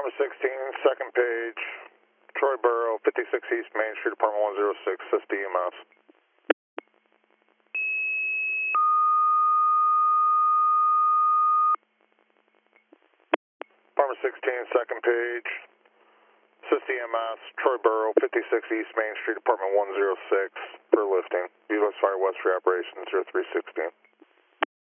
Apartment 16, second page, Troy Borough, 56 East Main Street, Apartment 106, assist EMS. Apartment 16, second page, assist EMS, Troy Borough, 56 East Main Street, Apartment 106, for lifting. U.S. Fire West for Operations 0316.